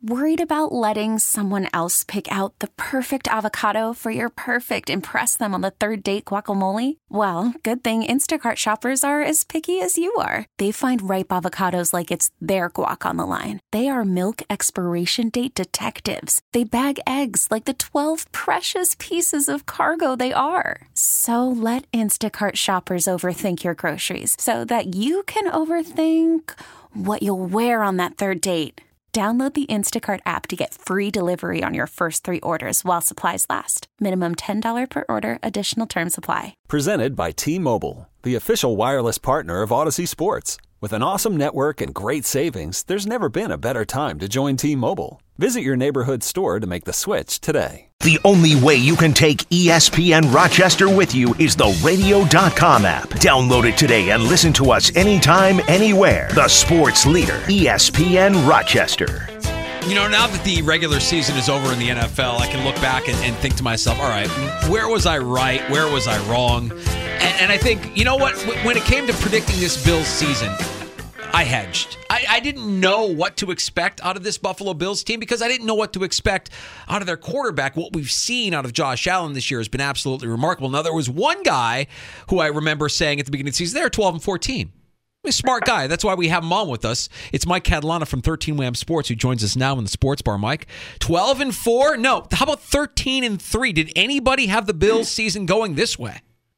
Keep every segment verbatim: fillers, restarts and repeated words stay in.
Worried about letting someone else pick out the perfect avocado for your perfect impress them on the third date guacamole? Well, good thing Instacart shoppers are as picky as you are. They find ripe avocados like it's their guac on the line. They are milk expiration date detectives. They bag eggs like the twelve precious pieces of cargo they are. So let Instacart shoppers overthink your groceries so that you can overthink what you'll wear on that third date. Download the Instacart app to get free delivery on your first three orders while supplies last. Minimum ten dollars per order. Additional terms apply. Presented by T-Mobile, the official wireless partner of Odyssey Sports. With an awesome network and great savings, there's never been a better time to join T-Mobile. Visit your neighborhood store to make the switch today. The only way you can take E S P N Rochester with you is the radio dot com app. Download it today and listen to us anytime, anywhere. The sports leader, E S P N Rochester. You know, now that the regular season is over in the N F L, I can look back and, and think to myself, all right, where was I right? Where was I wrong? And, and I think, you know what? When it came to predicting this Bills season, I hedged. I, I didn't know what to expect out of this Buffalo Bills team because I didn't know what to expect out of their quarterback. What we've seen out of Josh Allen this year has been absolutely remarkable. Now, there was one guy who I remember saying at the beginning of the season, they're twelve and fourteen. He's a smart guy. That's why we have him on with us. It's Mike Catalana from thirteen Wham Sports who joins us now in the Sports Bar. Mike, twelve and four? No, how about thirteen and three? Did anybody have the Bills season going this way?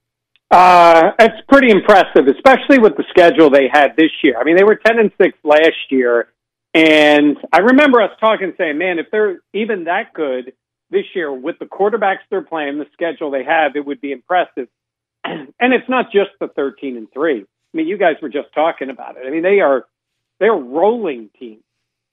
Uh, it's pretty impressive, especially with the schedule they had this year. I mean, they were ten and six last year, and I remember us talking, saying, "Man, if they're even that good this year with the quarterbacks they're playing, the schedule they have, it would be impressive." And it's not just the thirteen and three. I mean, you guys were just talking about it. I mean, they are they're rolling teams,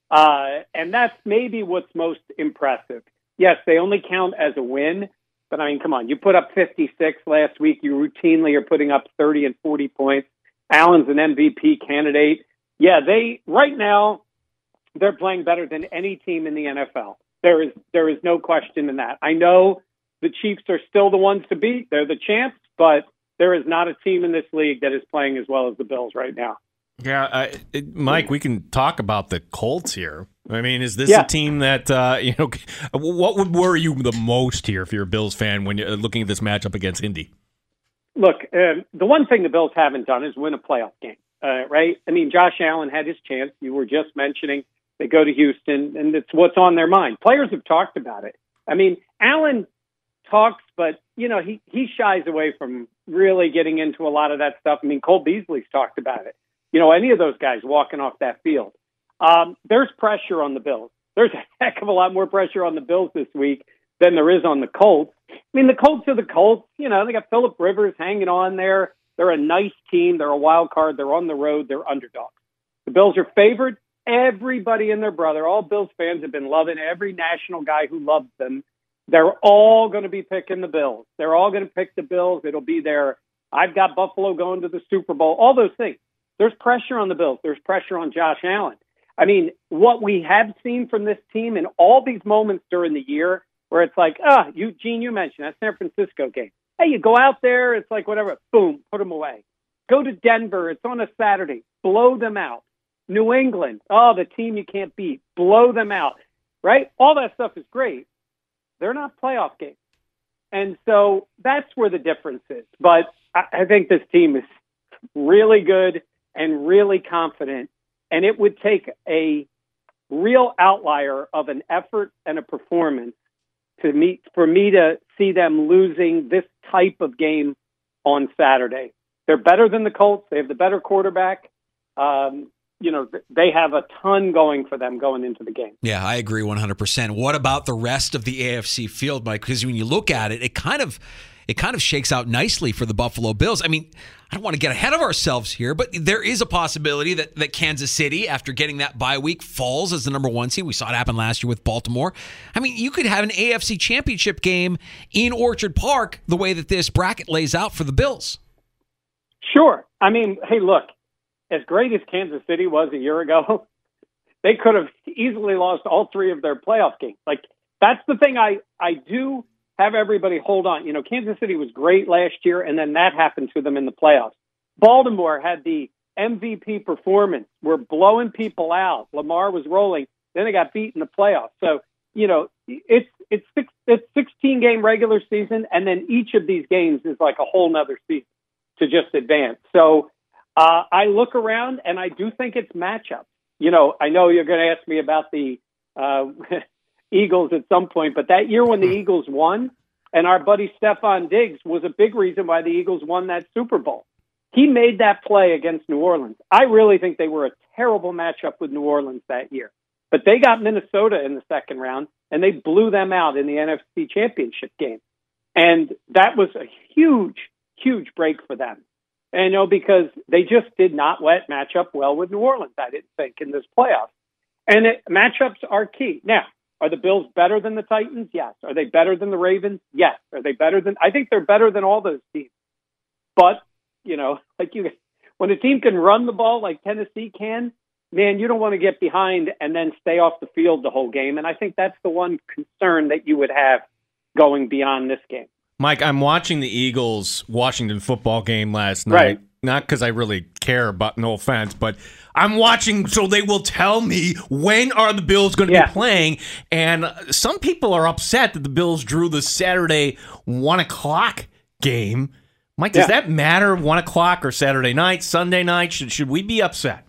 uh, and that's maybe what's most impressive. Yes, they only count as a win. But, I mean, come on, you put up fifty-six last week. You routinely are putting up thirty and forty points. Allen's an M V P candidate. Yeah, they right now, they're playing better than any team in the N F L. There is there is no question in that. I know the Chiefs are still the ones to beat. They're the champs, but there is not a team in this league that is playing as well as the Bills right now. Yeah, uh, it, Mike, we can talk about the Colts here. I mean, is this yeah. a team that, uh, you know, what would worry you the most here if you're a Bills fan when you're looking at this matchup against Indy? Look, um, the one thing the Bills haven't done is win a playoff game, uh, right? I mean, Josh Allen had his chance. You were just mentioning they go to Houston, and it's what's on their mind. Players have talked about it. I mean, Allen talks, but, you know, he, he shies away from really getting into a lot of that stuff. I mean, Cole Beasley's talked about it. You know, any of those guys walking off that field. Um, there's pressure on the Bills. There's a heck of a lot more pressure on the Bills this week than there is on the Colts. I mean, the Colts are the Colts. You know, they got Phillip Rivers hanging on there. They're a nice team. They're a wild card. They're on the road. They're underdogs. The Bills are favored. Everybody and their brother, all Bills fans have been loving every national guy who loves them. They're all going to be picking the Bills. They're all going to pick the Bills. It'll be their, I've got Buffalo going to the Super Bowl, all those things. There's pressure on the Bills. There's pressure on Josh Allen. I mean, what we have seen from this team in all these moments during the year where it's like, ah, oh, you, Gene, you mentioned that San Francisco game. Hey, you go out there, it's like whatever, boom, put them away. Go to Denver, it's on a Saturday, blow them out. New England, oh, the team you can't beat, blow them out, right? All that stuff is great. They're not playoff games. And so that's where the difference is. But I, I think this team is really good and really confident. And it would take a real outlier of an effort and a performance to meet for me to see them losing this type of game on Saturday. They're better than the Colts. They have the better quarterback. Um, you know, they have a ton going for them going into the game. Yeah, I agree one hundred percent. What about the rest of the A F C field, Mike? Because when you look at it, it kind of it kind of shakes out nicely for the Buffalo Bills. I mean, I don't want to get ahead of ourselves here, but there is a possibility that, that Kansas City, after getting that bye week, falls as the number one seed. We saw it happen last year with Baltimore. I mean, you could have an A F C championship game in Orchard Park the way that this bracket lays out for the Bills. Sure. I mean, hey, look, as great as Kansas City was a year ago, they could have easily lost all three of their playoff games. Like, that's the thing I, I do have everybody hold on. You know, Kansas City was great last year, and then that happened to them in the playoffs. Baltimore had the M V P performance. We're blowing people out. Lamar was rolling. Then they got beat in the playoffs. So, you know, it's it's six, it's sixteen game regular season, and then each of these games is like a whole nother season to just advance. So uh, I look around, and I do think it's matchups. You know, I know you're going to ask me about the uh, Eagles at some point, but that year when the Eagles won, and our buddy Stephon Diggs was a big reason why the Eagles won that Super Bowl. He made that play against New Orleans. I really think they were a terrible matchup with New Orleans that year. But they got Minnesota in the second round, and they blew them out in the N F C Championship game. And that was a huge, huge break for them. And, you know, because they just did not wet match up well with New Orleans, I didn't think, in this playoff. And it, matchups are key. Now, are the Bills better than the Titans? Yes. Are they better than the Ravens? Yes. Are they better than – I think they're better than all those teams. But, you know, like you, when a team can run the ball like Tennessee can, man, you don't want to get behind and then stay off the field the whole game. And I think that's the one concern that you would have going beyond this game. Mike, I'm watching the Eagles-Washington football game last night. Right. Not because I really care about, no offense, but I'm watching so they will tell me when are the Bills going to yeah. be playing. And some people are upset that the Bills drew the Saturday one o'clock game. Mike, does yeah. that matter, one o'clock or Saturday night, Sunday night? Should, should we be upset?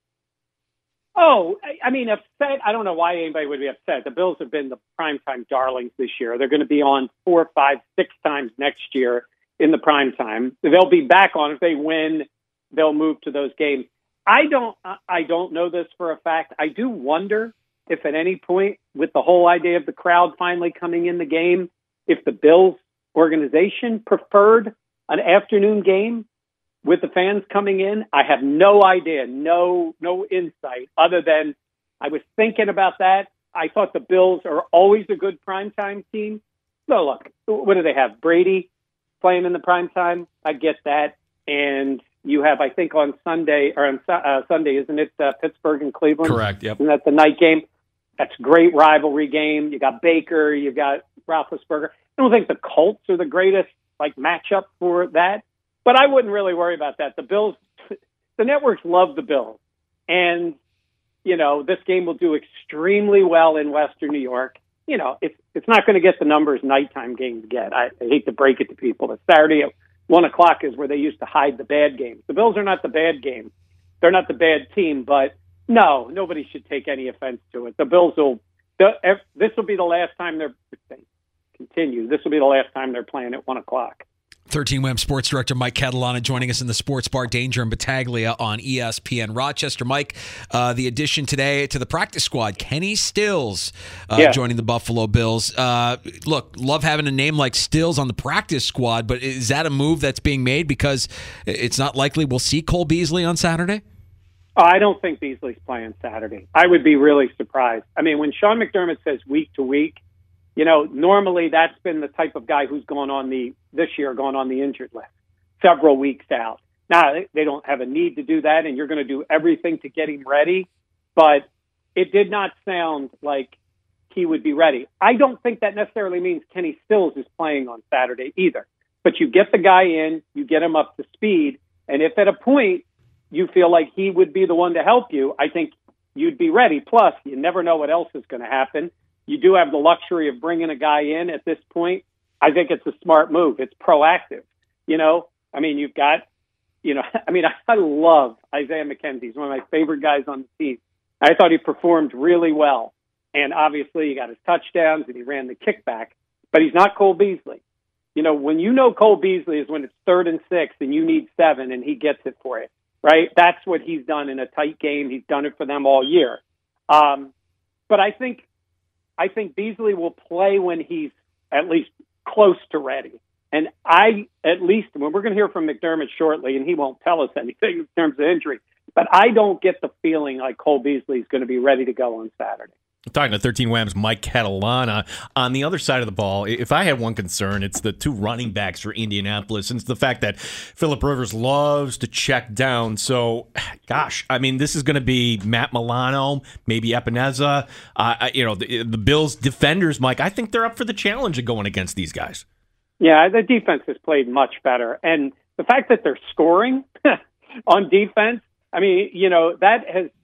Oh, I, I mean, upset. I don't know why anybody would be upset. The Bills have been the primetime darlings this year. They're going to be on four, five, six times next year in the prime time. They'll be back on. If they win, they'll move to those games. I don't I don't know this for a fact. I do wonder if at any point with the whole idea of the crowd finally coming in the game, if the Bills organization preferred an afternoon game with the fans coming in. I have no idea, no no insight other than I was thinking about that. I thought the Bills are always a good primetime team. So look, what do they have? Brady playing in the prime time. I get that. And you have, I think, on Sunday, or on uh, Sunday, isn't it, uh, Pittsburgh and Cleveland? Correct, yep. Isn't that the night game? That's a great rivalry game. You got Baker, you got Roethlisberger. I don't think the Colts are the greatest like matchup for that, but I wouldn't really worry about that. The Bills, the networks love the Bills. And, you know, this game will do extremely well in Western New York. You know, it's it's not going to get the numbers nighttime games get. I, I hate to break it to people. The Saturday at one o'clock is where they used to hide the bad games. The Bills are not the bad game. They're not the bad team, but no, nobody should take any offense to it. The Bills will, the, this will be the last time they're, they continue, this will be the last time they're playing at one o'clock. thirteen W A M Sports Director Mike Catalana joining us in the Sports Bar Danger and Battaglia on E S P N Rochester. Mike, uh, the addition today to the practice squad, Kenny Stills, uh, yeah. joining the Buffalo Bills. Uh, look, love having a name like Stills on the practice squad, but is that a move that's being made because it's not likely we'll see Cole Beasley on Saturday? Oh, I don't think Beasley's playing Saturday. I would be really surprised. I mean, when Sean McDermott says week to week, you know, normally that's been the type of guy who's gone on the, this year, gone on the injured list several weeks out. Now, they don't have a need to do that, and you're going to do everything to get him ready, but it did not sound like he would be ready. I don't think that necessarily means Kenny Stills is playing on Saturday either, but you get the guy in, you get him up to speed, and if at a point you feel like he would be the one to help you, I think you'd be ready. Plus, you never know what else is going to happen. You do have the luxury of bringing a guy in at this point. I think it's a smart move. It's proactive. You know, I mean, you've got, you know, I mean, I, I love Isaiah McKenzie. He's one of my favorite guys on the team. I thought he performed really well. And obviously he got his touchdowns and he ran the kickback, but he's not Cole Beasley. You know, when you know Cole Beasley is when it's third and six and you need seven and he gets it for you, right? That's what he's done in a tight game. He's done it for them all year. Um, but I think, I think Beasley will play when he's at least close to ready. And I, at least, when we're going to hear from McDermott shortly, and he won't tell us anything in terms of injury, but I don't get the feeling like Cole Beasley is going to be ready to go on Saturday. I'm talking to thirteen W A M's Mike Catalana. On the other side of the ball, if I had one concern, it's the two running backs for Indianapolis, and it's the fact that Phillip Rivers loves to check down. So, gosh, I mean, this is going to be Matt Milano, maybe Epineza. Uh, you know, the, the Bills' defenders, Mike, I think they're up for the challenge of going against these guys. Yeah, the defense has played much better. And the fact that they're scoring on defense, I mean, you know, that has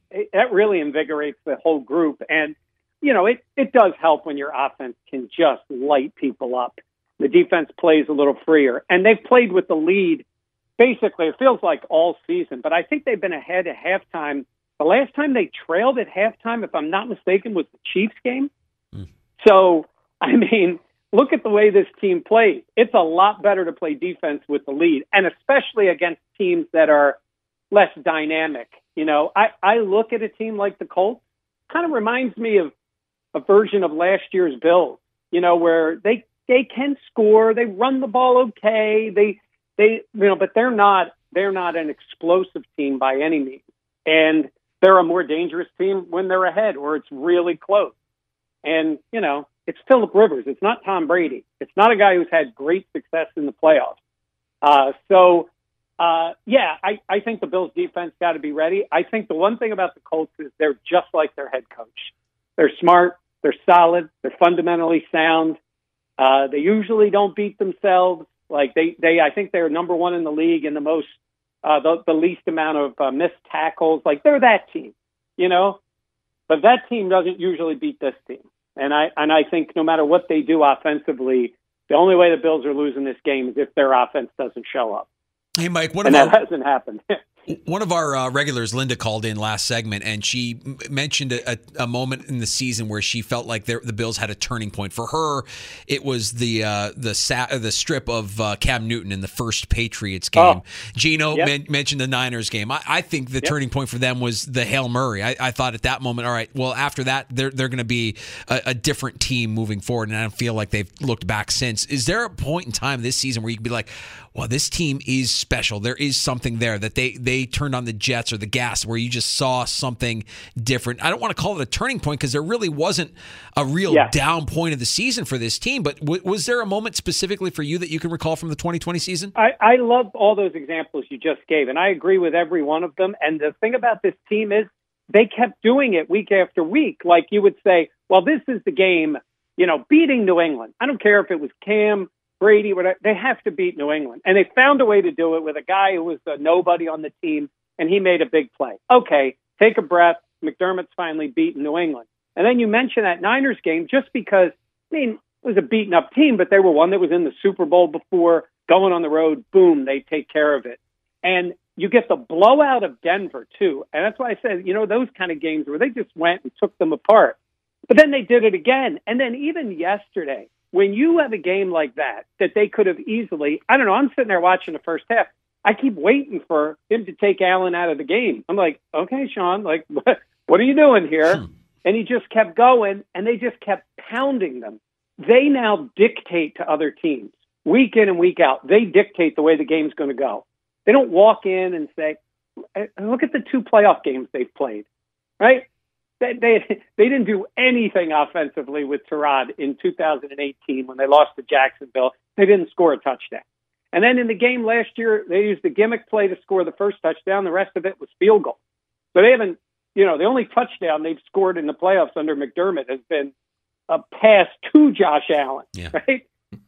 it, that really invigorates the whole group. And, you know, it, it does help when your offense can just light people up. The defense plays a little freer. And they've played with the lead, basically, it feels like all season. But I think they've been ahead at halftime. The last time they trailed at halftime, if I'm not mistaken, was the Chiefs game. Mm. So, I mean, look at the way this team plays. It's a lot better to play defense with the lead, and especially against teams that are less dynamic. You know, I, I look at a team like the Colts, kind of reminds me of a version of last year's Bills, you know, where they, they can score, they run the ball okay, they they you know, but they're not they're not an explosive team by any means. And they're a more dangerous team when they're ahead or it's really close. And, you know, it's Phillip Rivers. It's not Tom Brady. It's not a guy who's had great success in the playoffs. Uh, so, uh, yeah, I, I think the Bills' defense got to be ready. I think the one thing about the Colts is they're just like their head coach. They're smart. They're solid. They're fundamentally sound. Uh, they usually don't beat themselves. Like they, they, I think they're number one in the league in the most, uh, the, the least amount of uh, missed tackles. Like they're that team, you know. But that team doesn't usually beat this team. And I and I think no matter what they do offensively, the only way the Bills are losing this game is if their offense doesn't show up. Hey, Mike, one and of that our, hasn't happened. One of our uh, regulars, Linda, called in last segment, and she m- mentioned a, a, a moment in the season where she felt like the Bills had a turning point. For her, it was the uh, the sa- the strip of uh, Cam Newton in the first Patriots game. Oh. Gino yep. men- mentioned the Niners game. I, I think the yep. turning point for them was the Hail Murray. I, I thought at that moment, all right, well, after that, they're they're going to be a, a different team moving forward, and I don't feel like they've looked back since. Is there a point in time this season where you can be like, well, this team is special. There is something there that they, they turned on the jets or the gas where you just saw something different. I don't want to call it a turning point because there really wasn't a real yeah. down point of the season for this team. But w- was there a moment specifically for you that you can recall from the twenty twenty season? I, I love all those examples you just gave, and I agree with every one of them. And the thing about this team is they kept doing it week after week. Like you would say, well, this is the game, you know, beating New England. I don't care if it was Cam, Brady, whatever, they have to beat New England. And they found a way to do it with a guy who was a nobody on the team, and he made a big play. Okay, take a breath. McDermott's finally beaten New England. And then you mention that Niners game just because, I mean, it was a beaten-up team, but they were one that was in the Super Bowl before, going on the road, boom, they take care of it. And you get the blowout of Denver, too. And that's why I said, you know, those kind of games where they just went and took them apart. But then they did it again. And then even yesterday, when you have a game like that, that they could have easily, I don't know, I'm sitting there watching the first half. I keep waiting for him to take Allen out of the game. I'm like, okay, Sean, like, what, what are you doing here? Hmm. And he just kept going, and they just kept pounding them. They now dictate to other teams, week in and week out. They dictate the way the game's going to go. They don't walk in and say, look at the two playoff games they've played, right? They, they they didn't do anything offensively with Tyrod in two thousand eighteen when they lost to Jacksonville. They didn't score a touchdown. And then in the game last year, they used the gimmick play to score the first touchdown. The rest of it was field goal. So they haven't, you know, the only touchdown they've scored in the playoffs under McDermott has been a pass to Josh Allen, yeah. right?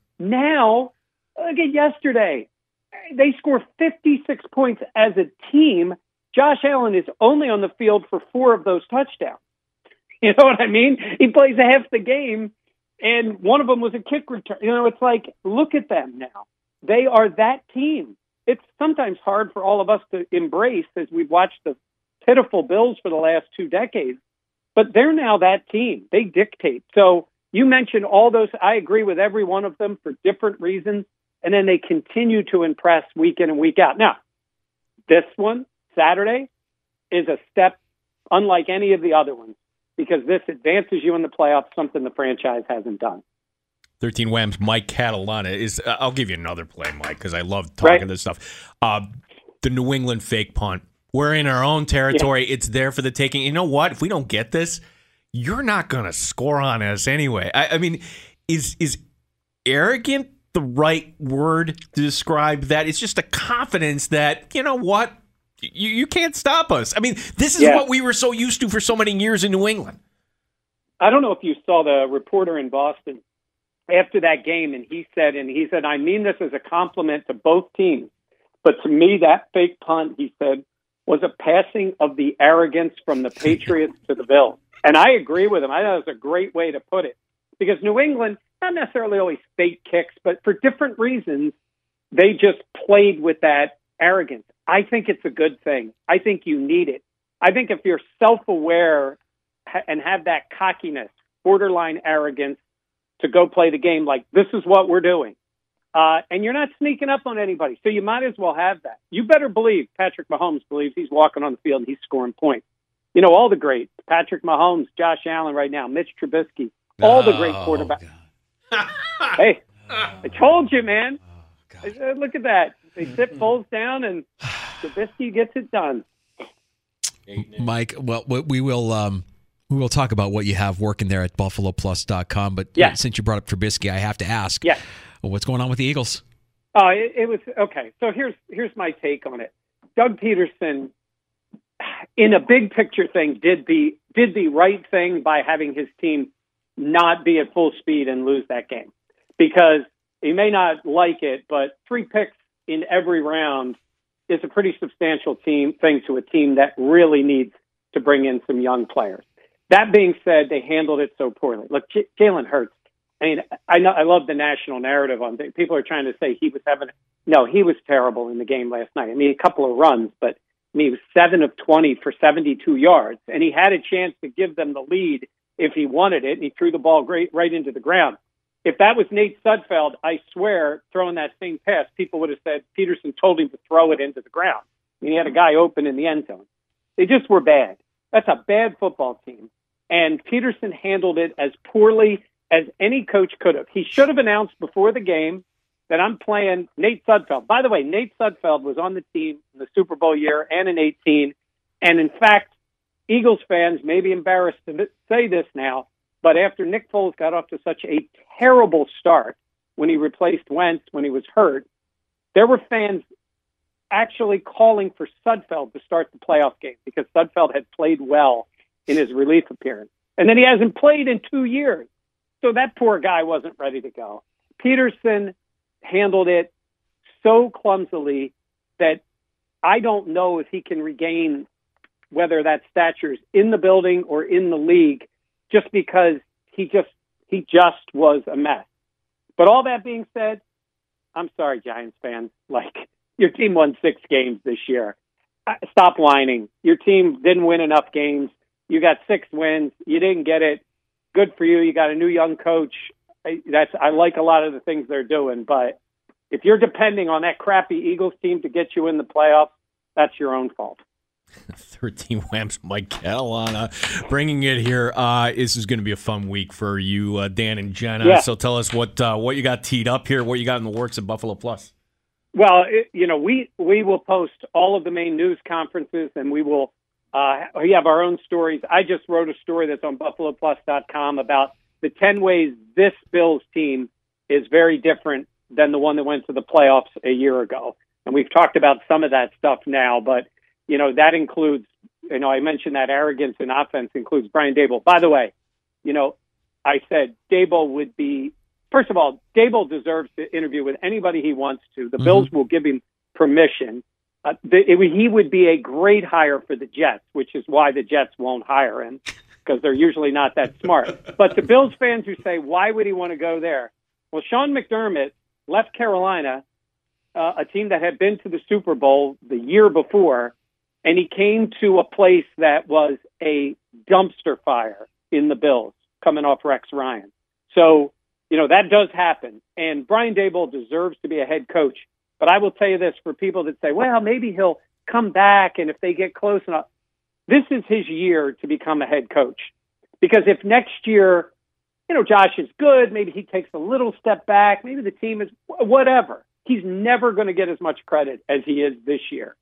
Now, again, yesterday, they score fifty-six points as a team. Josh Allen is only on the field for four of those touchdowns. You know what I mean? He plays half the game, and one of them was a kick return. You know, it's like, look at them now. They are that team. It's sometimes hard for all of us to embrace as we've watched the pitiful Bills for the last two decades, but they're now that team. They dictate. So you mentioned all those. I agree with every one of them for different reasons, and then they continue to impress week in and week out. Now, this one, Saturday, is a step unlike any of the other ones because this advances you in the playoffs, something the franchise hasn't done. thirteen Wham's Mike Catalana is, uh, I'll give you another play, Mike, because I love talking right. this stuff. Uh, the New England fake punt. We're in our own territory. Yeah. It's there for the taking. You know what? If we don't get this, you're not going to score on us anyway. I, I mean, is is arrogant the right word to describe that? It's just a confidence that, you know what? You, you can't stop us. I mean, this is yeah. what we were so used to for so many years in New England. I don't know if you saw the reporter in Boston after that game, and he said, and he said, I mean this as a compliment to both teams, but to me, that fake punt, he said, was a passing of the arrogance from the Patriots to the Bills. And I agree with him. I thought it was a great way to put it. Because New England, not necessarily always fake kicks, but for different reasons, they just played with that arrogance. I think it's a good thing. I think you need it. I think if you're self-aware and have that cockiness, borderline arrogance, to go play the game like, this is what we're doing. Uh, and you're not sneaking up on anybody, so you might as well have that. You better believe Patrick Mahomes believes he's walking on the field and he's scoring points. You know, all the greats, Patrick Mahomes, Josh Allen right now, Mitch Trubisky, all the great quarterbacks. Oh, hey, I told you, man. Oh, uh, look at that. They sit Foles down and Trubisky gets it done. Mike, well, we will um, we will talk about what you have working there at buffalo plus dot com. But yeah. since you brought up Trubisky, I have to ask, yeah. well, what's going on with the Eagles? Oh, it, it was okay. So here's here's my take on it. Doug Peterson, in a big picture thing, did the did the right thing by having his team not be at full speed and lose that game, because he may not like it, but three picks in every round is a pretty substantial team thing to a team that really needs to bring in some young players. That being said, they handled it so poorly. Look, J- Jalen Hurts. I mean, I know I love the national narrative on things. People are trying to say he was having no, he was terrible in the game last night. I mean, a couple of runs, but I mean, he was seven of twenty for seventy-two yards, and he had a chance to give them the lead if he wanted it, and he threw the ball great right into the ground. If that was Nate Sudfeld, I swear, throwing that same pass, people would have said Peterson told him to throw it into the ground. I mean, he had a guy open in the end zone. They just were bad. That's a bad football team. And Peterson handled it as poorly as any coach could have. He should have announced before the game that I'm playing Nate Sudfeld. By the way, Nate Sudfeld was on the team in the Super Bowl year and in eighteen. And in fact, Eagles fans may be embarrassed to say this now, but after Nick Foles got off to such a terrible start when he replaced Wentz when he was hurt, there were fans actually calling for Sudfeld to start the playoff game because Sudfeld had played well in his relief appearance. And then he hasn't played in two years. So that poor guy wasn't ready to go. Peterson handled it so clumsily that I don't know if he can regain whether that stature is in the building or in the league, just because he just he just was a mess. But all that being said, I'm sorry, Giants fans. Like, your team won six games this year. Stop whining. Your team didn't win enough games. You got six wins. You didn't get it. Good for you. You got a new young coach. That's I like a lot of the things they're doing. But if you're depending on that crappy Eagles team to get you in the playoffs, that's your own fault. thirteen Whamps, Mike Catalana, bringing it here. Uh, this is going to be a fun week for you, uh, Dan and Jenna. Yeah. So tell us what uh, what you got teed up here, what you got in the works at Buffalo Plus. Well, it, you know, we we will post all of the main news conferences, and we will uh, we have our own stories. I just wrote a story that's on buffalo plus dot com about the ten ways this Bills team is very different than the one that went to the playoffs a year ago. And we've talked about some of that stuff now, but you know, that includes, you know, I mentioned that arrogance in offense includes Brian Daboll. By the way, you know, I said Daboll would be, first of all, Daboll deserves to interview with anybody he wants to. The mm-hmm. Bills will give him permission. Uh, the, it, he would be a great hire for the Jets, which is why the Jets won't hire him, because they're usually not that smart. But the Bills fans who say, why would he want to go there? Well, Sean McDermott left Carolina, uh, a team that had been to the Super Bowl the year before, and he came to a place that was a dumpster fire in the Bills, coming off Rex Ryan. So, you know, that does happen. And Brian Daboll deserves to be a head coach. But I will tell you this, for people that say, well, maybe he'll come back, and if they get close enough. This is his year to become a head coach. Because if next year, you know, Josh is good, maybe he takes a little step back, maybe the team is whatever. He's never going to get as much credit as he is this year.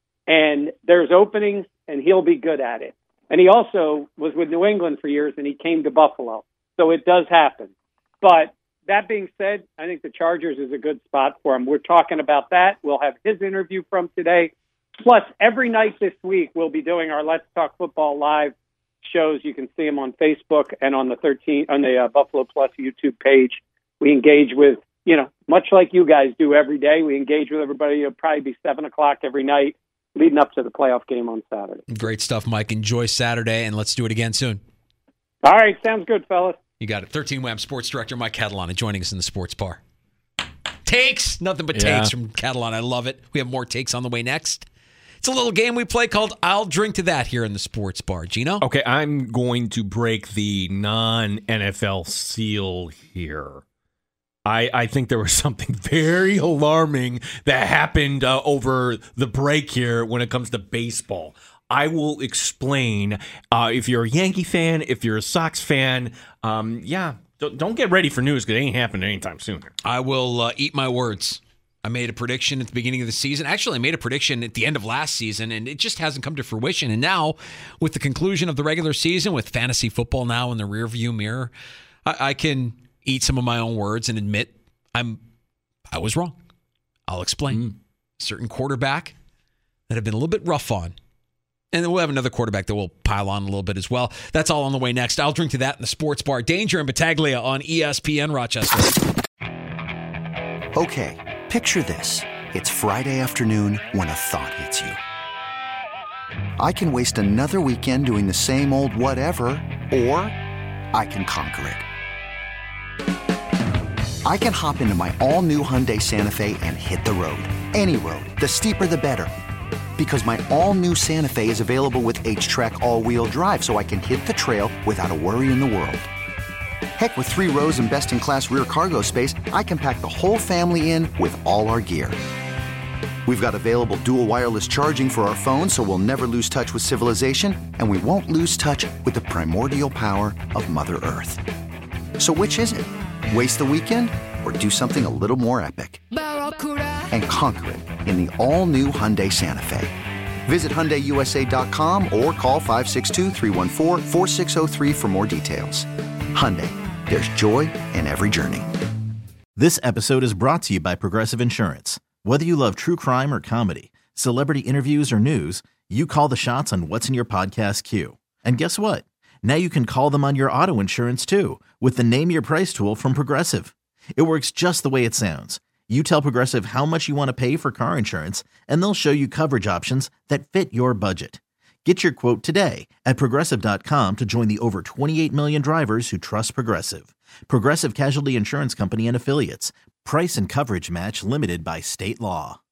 And there's openings, and he'll be good at it. And he also was with New England for years, and he came to Buffalo. So it does happen. But that being said, I think the Chargers is a good spot for him. We're talking about that. We'll have his interview from today. Plus, every night this week, we'll be doing our Let's Talk Football live shows. You can see them on Facebook and on the thirteen on the uh, Buffalo Plus YouTube page. We engage with, you know, much like you guys do every day. We engage with everybody. It'll probably be seven o'clock every night. leading up to the playoff game on Saturday. Great stuff, Mike. Enjoy Saturday, and let's do it again soon. All right, sounds good, fellas. You got it. thirteen W A M Sports Director Mike Catalana joining us in the Sports Bar. Takes, nothing but Yeah. takes from Catalana. I love it. We have more takes on the way next. It's a little game we play called I'll Drink to That here in the Sports Bar. Gino? Okay, I'm going to break the non-N F L seal here. I, I think there was something very alarming that happened uh, over the break here when it comes to baseball. I will explain. Uh, if you're a Yankee fan, if you're a Sox fan, um, yeah, don't, don't get ready for news because it ain't happening anytime soon. I will uh, eat my words. I made a prediction at the beginning of the season. Actually, I made a prediction at the end of last season, and it just hasn't come to fruition. And now, with the conclusion of the regular season, with fantasy football now in the rearview mirror, I, I can eat some of my own words and admit I'm I was wrong. I'll explain. Mm. Certain quarterback that I've been a little bit rough on. And then we'll have another quarterback that we'll pile on a little bit as well. That's all on the way next. I'll drink to that in the Sports Bar. Danger and Battaglia on E S P N Rochester. Okay. Picture this. It's Friday afternoon when a thought hits you. I can waste another weekend doing the same old whatever, or I can conquer it. I can hop into my all-new Hyundai Santa Fe and hit the road. Any road. The steeper, the better. Because my all-new Santa Fe is available with H-Track all-wheel drive, so I can hit the trail without a worry in the world. Heck, with three rows and best-in-class rear cargo space, I can pack the whole family in with all our gear. We've got available dual wireless charging for our phones, so we'll never lose touch with civilization, and we won't lose touch with the primordial power of Mother Earth. So which is it? Waste the weekend or do something a little more epic? And conquer it in the all-new Hyundai Santa Fe. Visit Hyundai U S A dot com or call five six two, three one four, four six zero three for more details. Hyundai. There's joy in every journey. This episode is brought to you by Progressive Insurance. Whether you love true crime or comedy, celebrity interviews or news, you call the shots on what's in your podcast queue. And guess what? Now you can call them on your auto insurance too with the Name Your Price tool from Progressive. It works just the way it sounds. You tell Progressive how much you want to pay for car insurance, and they'll show you coverage options that fit your budget. Get your quote today at Progressive dot com to join the over twenty-eight million drivers who trust Progressive. Progressive Casualty Insurance Company and Affiliates. Price and coverage match limited by state law.